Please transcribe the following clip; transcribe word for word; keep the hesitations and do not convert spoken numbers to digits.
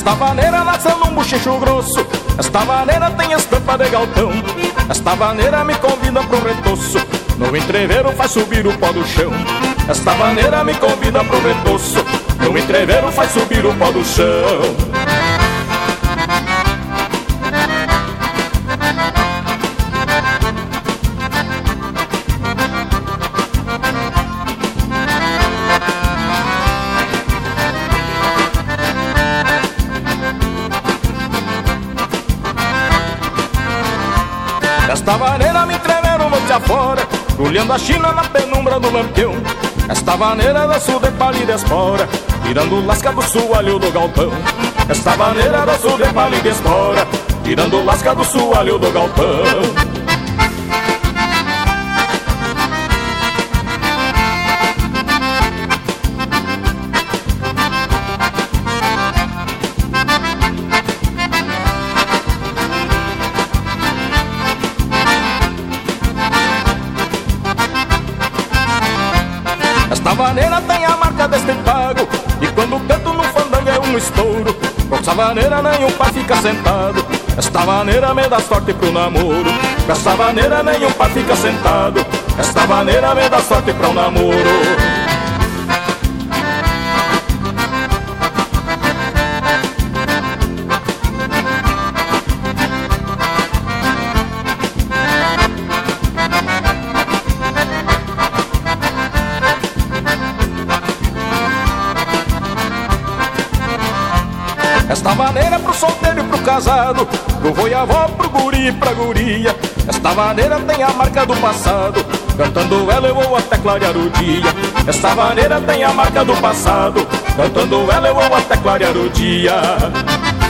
Esta vaneira nasceu num bochecho grosso, esta vaneira tem estampa de galpão. Esta vaneira me convida pro retoço, no entreveiro faz subir o pó do chão. Esta vaneira me convida pro retoço, no entreveiro faz subir o pó do chão. Esta vaneira me tremeram noite afora, olhando a China na penumbra do lampião. Esta vaneira danço de palha e de espora, tirando lasca do soalho do galpão. Esta vaneira danço de palha e de espora, tirando lasca do soalho do galpão. Esta vaneira tem a marca deste pago, e quando canto no fandango é um estouro. Com essa vaneira nenhum par fica sentado, esta vaneira me dá sorte pro namoro. Com essa vaneira nenhum par fica sentado, esta vaneira me dá sorte pro namoro. Esta vaneira pro solteiro e pro casado, pro voiavó, pro guri e pra guria. Esta vaneira tem a marca do passado, cantando ela eu vou até clarear o dia. Esta vaneira tem a marca do passado, cantando ela eu vou até clarear o dia.